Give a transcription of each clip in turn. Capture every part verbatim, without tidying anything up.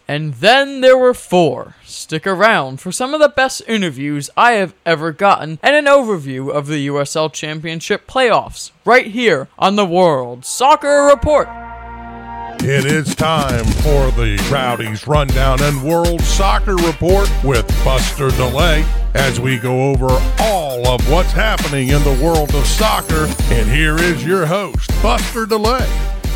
And then there were four. Stick around for some of the best interviews I have ever gotten and an overview of the U S L Championship playoffs, right here on the World Soccer Report. It is time for the Rowdies Rundown and World Soccer Report with Buster DeLay as we go over all of what's happening in the world of soccer. And here is your host, Buster DeLay.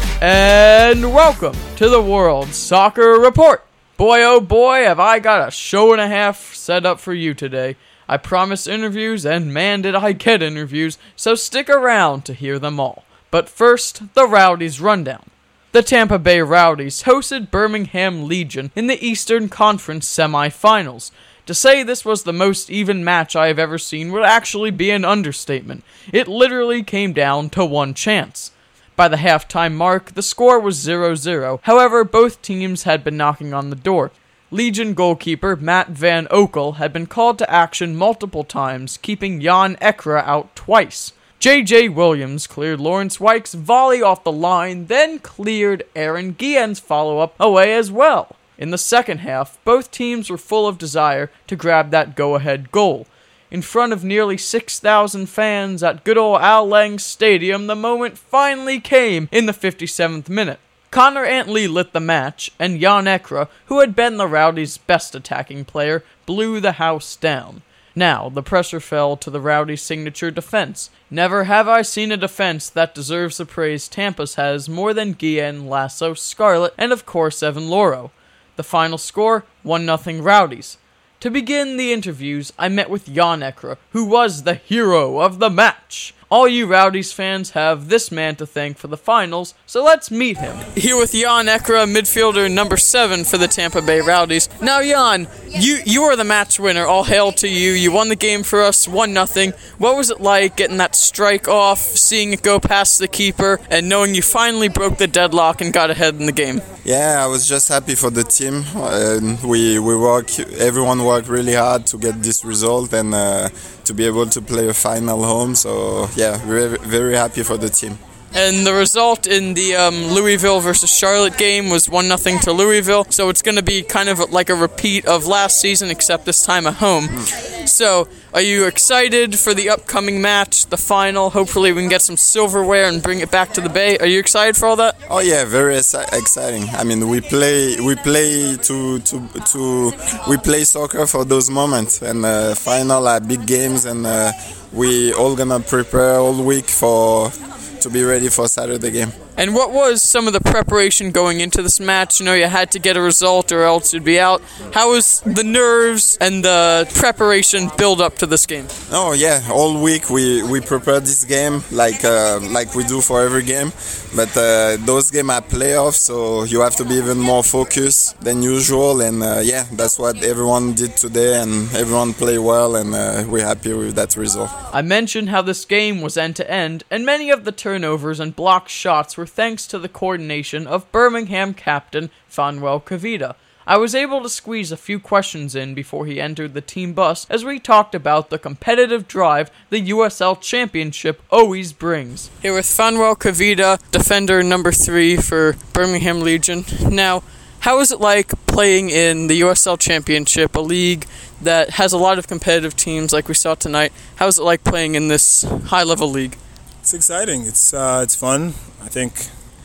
And welcome to the World Soccer Report. Boy, oh boy, have I got a show and a half set up for you today. I promised interviews, and man did I get interviews, so stick around to hear them all. But first, the Rowdies Rundown. The Tampa Bay Rowdies hosted Birmingham Legion in the Eastern Conference semifinals. To say this was the most even match I have ever seen would actually be an understatement. It literally came down to one chance. By the halftime mark, the score was zero zero. However, both teams had been knocking on the door. Legion goalkeeper Matt Van Oekel had been called to action multiple times, keeping Jan Ekra out twice. J J Williams cleared Lawrence Weich's volley off the line, then cleared Aaron Guillen's follow-up away as well. In the second half, both teams were full of desire to grab that go-ahead goal. In front of nearly six thousand fans at good old Al Lang Stadium, the moment finally came in the fifty-seventh minute. Connor Antley lit the match, and Jan Ekra, who had been the Rowdies' best attacking player, blew the house down. Now, the pressure fell to the Rowdies' signature defense. Never have I seen a defense that deserves the praise Tampa's has more than Guillen, Lasso, Scarlett, and of course Evan Loro. The final score, one nothing Rowdies. To begin the interviews, I met with Jan Ekra, who was the hero of the match. All you Rowdies fans have this man to thank for the finals, so let's meet him. Here with Jan Ekra, midfielder number seven for the Tampa Bay Rowdies. Now, Jan, you you are the match winner. All hail to you. You won the game for us, one nothing. What was it like getting that strike off, seeing it go past the keeper, and knowing you finally broke the deadlock and got ahead in the game? Yeah, I was just happy for the team. Uh, we we work, everyone worked really hard to get this result and uh, to be able to play a final home. So yeah, very very happy for the team. And the result in the um, Louisville versus Charlotte game was one nothing to Louisville, so it's going to be kind of like a repeat of last season, except this time at home. Mm. So, are you excited for the upcoming match, the final? Hopefully we can get some silverware and bring it back to the Bay. Are you excited for all that? Oh yeah, very exciting. I mean, we play we play to to to we play soccer for those moments, and uh, final are big games, and uh, we all gonna prepare all week for to be ready for Saturday game. And what was some of the preparation going into this match? You know, you had to get a result or else you'd be out. How was the nerves and the preparation build up to this game? Oh yeah, all week we, we prepared this game like uh, like we do for every game. But uh, those games are playoffs, so you have to be even more focused than usual. And uh, yeah, that's what everyone did today, and everyone played well, and uh, we're happy with that result. I mentioned how this game was end-to-end, and many of the turnovers and blocked shots were thanks to the coordination of Birmingham captain Fanuel Cavida. I was able to squeeze a few questions in before he entered the team bus as we talked about the competitive drive the U S L Championship always brings. Here with Fanuel Cavida, defender number three for Birmingham Legion. Now, how is it like playing in the U S L Championship, a league that has a lot of competitive teams like we saw tonight? How is it like playing in this high-level league? It's exciting. It's uh, it's fun. I think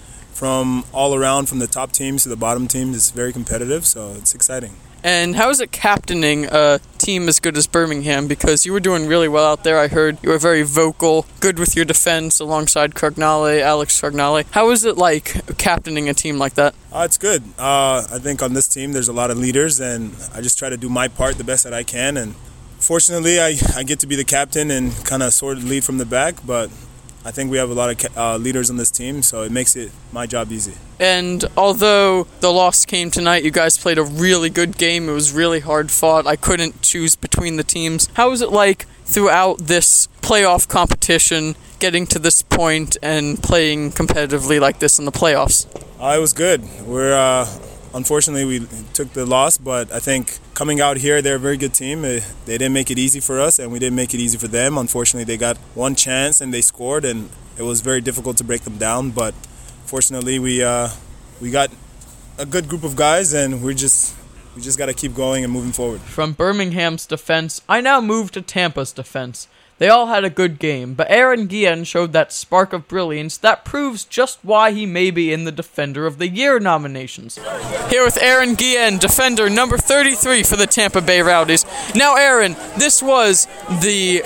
from all around, from the top teams to the bottom teams, it's very competitive, so it's exciting. And how is it captaining a team as good as Birmingham? Because you were doing really well out there. I heard you were very vocal, good with your defense alongside Crognale, Alex Crognale. How is it like captaining a team like that? Uh, it's good. Uh, I think on this team there's a lot of leaders, and I just try to do my part the best that I can. And fortunately, I, I get to be the captain and kind of sort of lead from the back, but I think we have a lot of uh, leaders on this team, so it makes it my job easy. And although the loss came tonight, you guys played a really good game. It was really hard fought. I couldn't choose between the teams. How was it like throughout this playoff competition, getting to this point and playing competitively like this in the playoffs? Uh, it was good. We're uh, unfortunately we took the loss, but I think coming out here, they're a very good team. They didn't make it easy for us, and we didn't make it easy for them. Unfortunately, they got one chance and they scored, and it was very difficult to break them down. But fortunately, we uh, we got a good group of guys, and we're just we just got to keep going and moving forward. From Birmingham's defense, I now move to Tampa's defense. They all had a good game, but Aaron Guillen showed that spark of brilliance that proves just why he may be in the Defender of the Year nominations. Here with Aaron Guillen, defender number thirty-three for the Tampa Bay Rowdies. Now, Aaron, this was the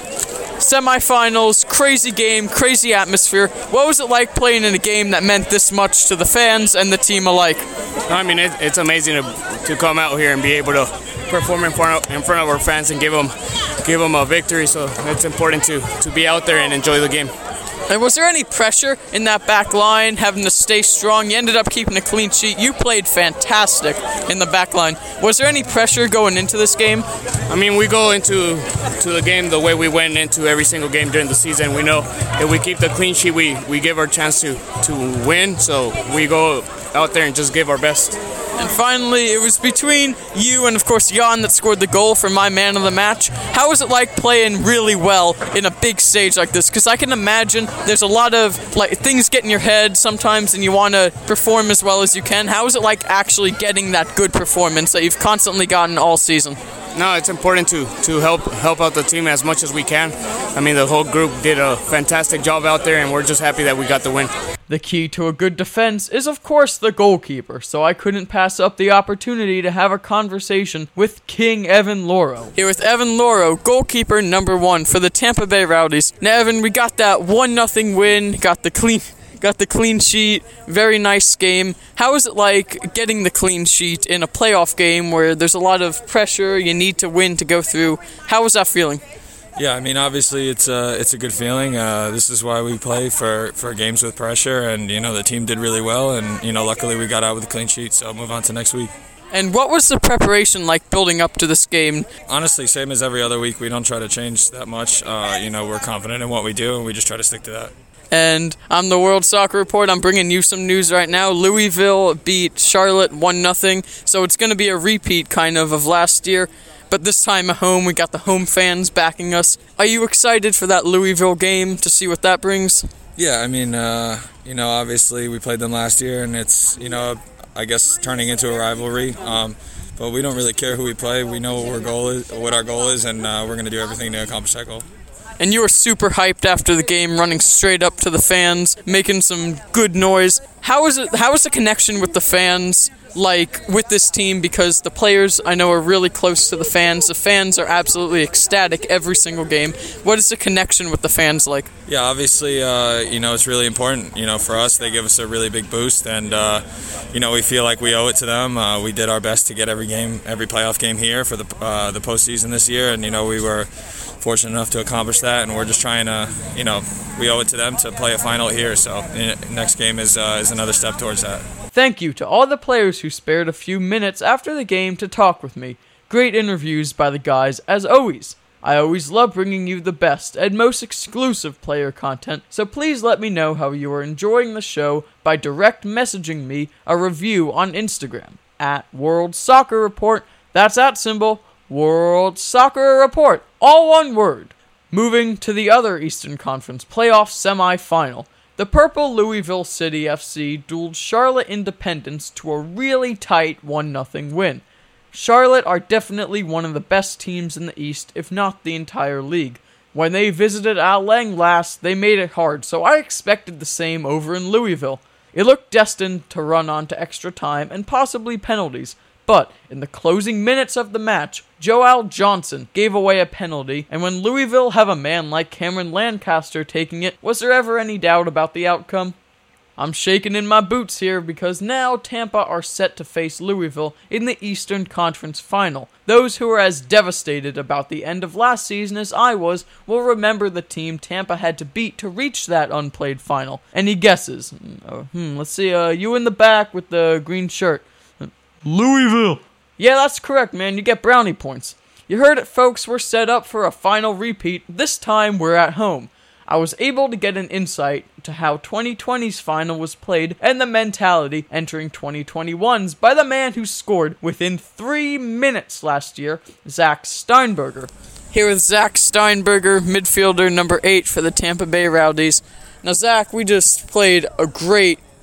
semifinals, crazy game, crazy atmosphere. What was it like playing in a game that meant this much to the fans and the team alike? I mean, it, it's amazing to, to come out here and be able to perform in front of, in front of our fans and give them give them a victory. So it's important to, to be out there and enjoy the game. And was there any pressure in that back line, having to stay strong? You ended up keeping a clean sheet. You played fantastic in the back line. Was there any pressure going into this game? I mean, we go into to the game the way we went into every single game during the season. We know if we keep the clean sheet, we, we give our chance to, to win. So we go out there and just give our best. And finally, it was between you and, of course, Jan that scored the goal for my man of the match. How was it like playing really well in a big stage like this? Because I can imagine there's a lot of like things get in your head sometimes and you want to perform as well as you can. How was it like actually getting that good performance that you've constantly gotten all season? No, it's important to, to help help out the team as much as we can. I mean, the whole group did a fantastic job out there, and we're just happy that we got the win. The key to a good defense is, of course, the goalkeeper, so I couldn't pass up the opportunity to have a conversation with King Evan Louro. Here with Evan Louro, goalkeeper number one for the Tampa Bay Rowdies. Now, Evan, we got that one nothing win, got the clean... Got the clean sheet, very nice game. How is it like getting the clean sheet in a playoff game where there's a lot of pressure, you need to win to go through? How was that feeling? Yeah, I mean, obviously it's a, it's a good feeling. Uh, this is why we play for, for games with pressure, and, you know, the team did really well, and, you know, luckily we got out with a clean sheet, so move on to next week. And what was the preparation like building up to this game? Honestly, same as every other week. We don't try to change that much. Uh, you know, we're confident in what we do, and we just try to stick to that. And I'm the World Soccer Report. I'm bringing you some news right now. Louisville beat Charlotte one nothing, so it's going to be a repeat kind of of last year. But this time at home, we got the home fans backing us. Are you excited for that Louisville game to see what that brings? Yeah, I mean, uh, you know, obviously we played them last year, and it's, you know, I guess turning into a rivalry. Um, but we don't really care who we play. We know what our goal is, what our goal is, and uh, we're going to do everything to accomplish that goal. And you were super hyped after the game, running straight up to the fans, making some good noise. How is it? How is the connection with the fans like with this team? Because the players I know are really close to the fans. The fans are absolutely ecstatic every single game. What is the connection with the fans like? Yeah, obviously, uh, you know, it's really important. You know, for us, they give us a really big boost, and uh, you know, we feel like we owe it to them. Uh, we did our best to get every game, every playoff game here for the uh, the postseason this year, and you know, we were fortunate enough to accomplish that, and we're just trying to, you know, we owe it to them to play a final here. So next game is uh, is another step towards that. Thank you to all the players who spared a few minutes after the game to talk with me. Great interviews by the guys as always. I always love bringing you the best and most exclusive player content, so please let me know how you are enjoying the show by direct messaging me a review on Instagram at World Soccer Report. That's at symbol World Soccer Report, all one word. Moving to the other Eastern Conference playoff semi-final. The Purple Louisville City F C dueled Charlotte Independence to a really tight one nothing win. Charlotte are definitely one of the best teams in the East, if not the entire league. When they visited Al Lang last, they made it hard, so I expected the same over in Louisville. It looked destined to run on to extra time and possibly penalties, but in the closing minutes of the match, Joel Johnson gave away a penalty, and when Louisville have a man like Cameron Lancaster taking it, was there ever any doubt about the outcome? I'm shaking in my boots here because now Tampa are set to face Louisville in the Eastern Conference Final. Those who are as devastated about the end of last season as I was will remember the team Tampa had to beat to reach that unplayed final. Any guesses? Uh, hmm, let's see, uh, you in the back with the green shirt. Louisville. Yeah, that's correct, man. You get brownie points. You heard it, folks. We're set up for a final repeat. This time, we're at home. I was able to get an insight to how twenty twenty's final was played and the mentality entering twenty twenty-one's by the man who scored within three minutes last year, Zach Steinberger. Here with Zach Steinberger, midfielder number eight for the Tampa Bay Rowdies. Now, Zach, we just played a great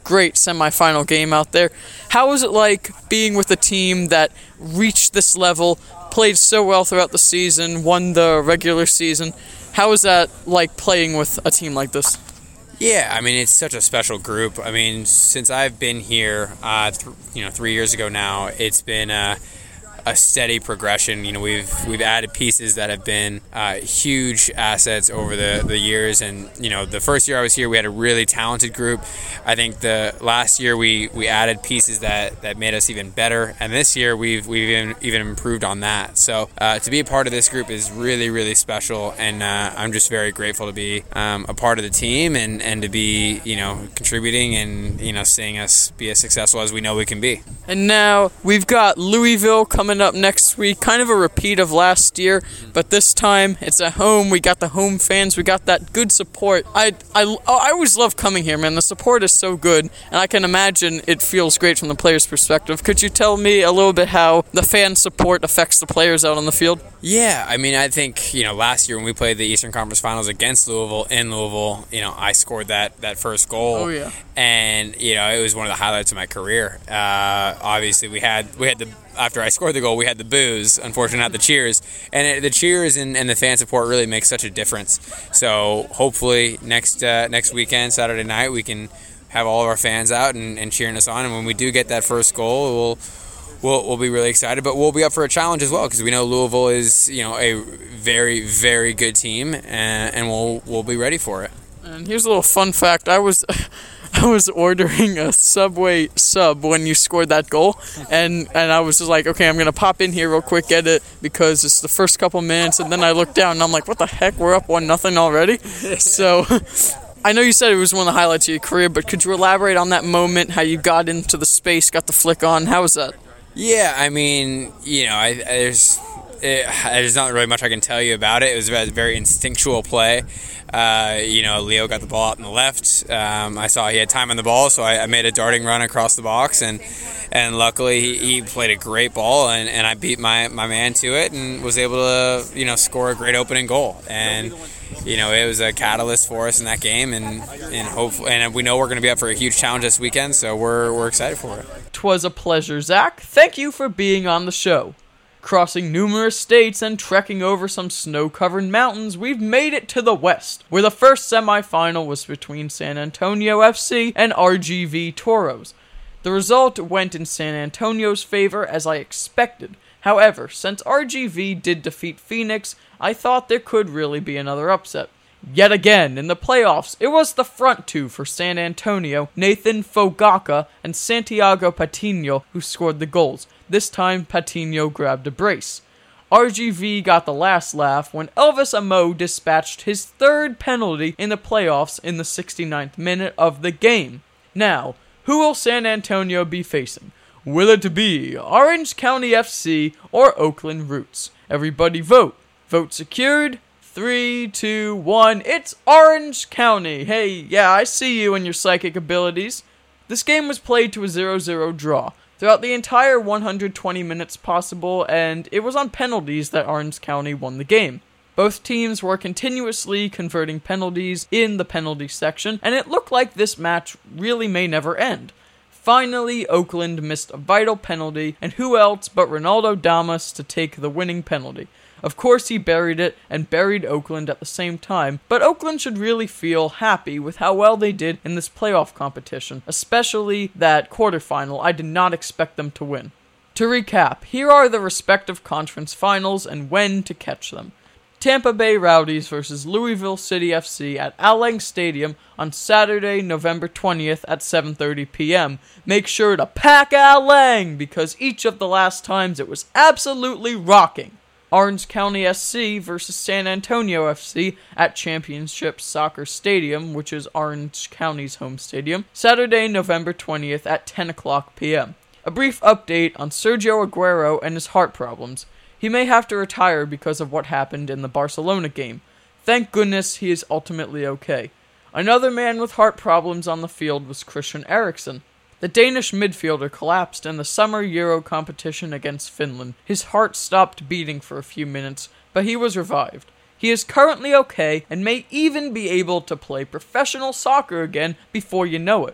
great semifinal game out there. How was it like being with a team that reached this level, played so well throughout the season, won the regular season? How was that like playing with a team like this? Yeah, I mean, it's such a special group. I mean, since I've been here, uh, th- you know, three years ago now, it's been uh, a steady progression. You know, we've we've added pieces that have been uh, huge assets over the, the years. And, you know, the first year I was here, we had a really talented group. I think the last year we, we added pieces that, that made us even better. And this year we've we've even, even improved on that. So uh, to be a part of this group is really, really special. And uh, I'm just very grateful to be um, a part of the team and, and to be, you know, contributing and, you know, seeing us be as successful as we know we can be. And now we've got Louisville coming up next week, kind of a repeat of last year, but this time it's at home. We got the home fans, we got that good support. I, I, I always love coming here, man. The support is so good, and I can imagine it feels great from the players' perspective. Could you tell me a little bit how the fan support affects the players out on the field? Yeah, I mean, I think, you know, last year when we played the Eastern Conference Finals against Louisville in Louisville, you know, I scored that, that first goal. Oh, yeah. And, you know, it was one of the highlights of my career. Uh, obviously, we had we had the after I scored the goal, we had the boos, unfortunately not the cheers. And it, the cheers and, and the fan support really makes such a difference. So hopefully next uh, next weekend, Saturday night, we can have all of our fans out and, and cheering us on. And when we do get that first goal, we'll We'll, we'll be really excited, but we'll be up for a challenge as well because we know Louisville is, you know, a very, very good team, and, and we'll we'll be ready for it. And here's a little fun fact: I was, I was ordering a Subway sub when you scored that goal, and and I was just like, okay, I'm gonna pop in here real quick, get it because it's the first couple minutes, and then I look down and I'm like, what the heck? We're up one nothing already. So. I know you said it was one of the highlights of your career, but could you elaborate on that moment? How you got into the space, got the flick on? How was that? Yeah, I mean, you know, I, there's it, there's not really much I can tell you about it. It was a very instinctual play. Uh, you know, Leo got the ball out on the left. Um, I saw he had time on the ball, so I, I made a darting run across the box, and and luckily he, he played a great ball, and, and I beat my, my man to it and was able to, you know, score a great opening goal. And you know, it was a catalyst for us in that game, and and hopefully, and we know we're going to be up for a huge challenge this weekend, so we're we're excited for it. 'Twas a pleasure, Zach. Thank you for being on the show. Crossing numerous states and trekking over some snow-covered mountains, we've made it to the West, where the first semifinal was between San Antonio F C and R G V Toros. The result went in San Antonio's favor, as I expected. However, since R G V did defeat Phoenix, I thought there could really be another upset. Yet again, in the playoffs, it was the front two for San Antonio, Nathan Fogaka and Santiago Patino, who scored the goals. This time, Patino grabbed a brace. R G V got the last laugh when Elvis Amo dispatched his third penalty in the playoffs in the sixty-ninth minute of the game. Now, who will San Antonio be facing? Will it be Orange County F C or Oakland Roots? Everybody vote. Vote secured. Three, two, one. It's Orange County. Hey, yeah, I see you and your psychic abilities. This game was played to a zero zero draw throughout the entire one hundred twenty minutes possible, and it was on penalties that Orange County won the game. Both teams were continuously converting penalties in the penalty section, and it looked like this match really may never end. Finally, Oakland missed a vital penalty, and who else but Ronaldo Damas to take the winning penalty. Of course, he buried it and buried Oakland at the same time, but Oakland should really feel happy with how well they did in this playoff competition, especially that quarterfinal. I did not expect them to win. To recap, here are the respective conference finals and when to catch them. Tampa Bay Rowdies versus Louisville City F C at Al Lang Stadium on Saturday, November twentieth at seven thirty p.m. Make sure to pack Al Lang, because each of the last times it was absolutely rocking. Orange County S C versus San Antonio F C at Championship Soccer Stadium, which is Orange County's home stadium, Saturday, November twentieth at ten o'clock p.m. A brief update on Sergio Aguero and his heart problems. He may have to retire because of what happened in the Barcelona game. Thank goodness he is ultimately okay. Another man with heart problems on the field was Christian Eriksen. The Danish midfielder collapsed in the Summer Euro competition against Finland. His heart stopped beating for a few minutes, but he was revived. He is currently okay and may even be able to play professional soccer again before you know it.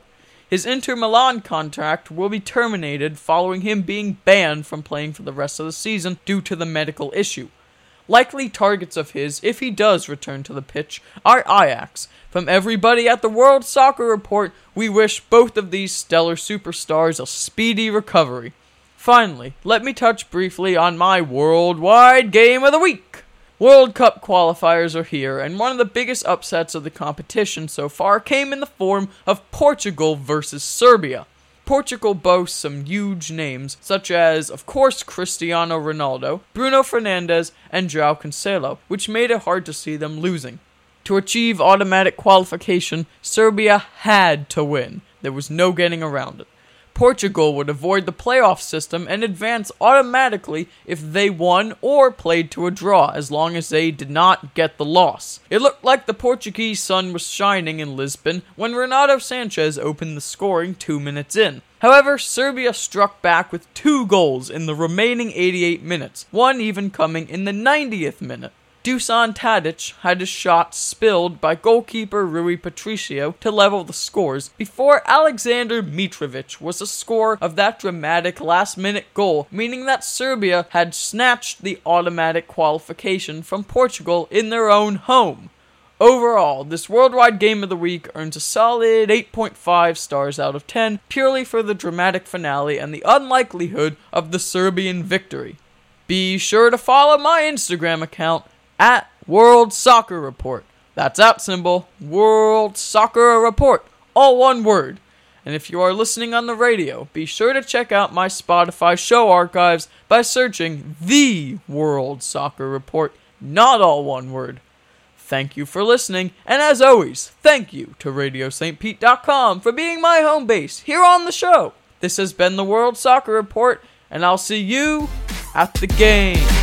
his Inter Milan contract will be terminated following him being banned from playing for the rest of the season due to the medical issue. Likely targets of his, if he does return to the pitch, are Ajax. From everybody at the World Soccer Report, we wish both of these stellar superstars a speedy recovery. Finally, let me touch briefly on my worldwide game of the week. World Cup qualifiers are here, and one of the biggest upsets of the competition so far came in the form of Portugal versus Serbia. Portugal boasts some huge names, such as, of course, Cristiano Ronaldo, Bruno Fernandes, and João Cancelo, which made it hard to see them losing. To achieve automatic qualification, Serbia had to win. There was no getting around it. Portugal would avoid the playoff system and advance automatically if they won or played to a draw, as long as they did not get the loss. It looked like the Portuguese sun was shining in Lisbon when Renato Sanchez opened the scoring two minutes in. However, Serbia struck back with two goals in the remaining eighty-eight minutes, one even coming in the ninetieth minute. Dusan Tadic had his shot spilled by goalkeeper Rui Patricio to level the scores before Alexander Mitrovic was the scorer of that dramatic last-minute goal, meaning that Serbia had snatched the automatic qualification from Portugal in their own home. Overall, this worldwide game of the week earns a solid eight point five stars out of ten, purely for the dramatic finale and the unlikelihood of the Serbian victory. Be sure to follow my Instagram account, at World Soccer Report. That's at symbol, World Soccer Report, all one word. And if you are listening on the radio, be sure to check out my Spotify show archives by searching The World Soccer Report, not all one word. Thank you for listening, and as always, thank you to Radio Saint Pete dot com for being my home base here on the show. This has been the World Soccer Report, and I'll see you at the game.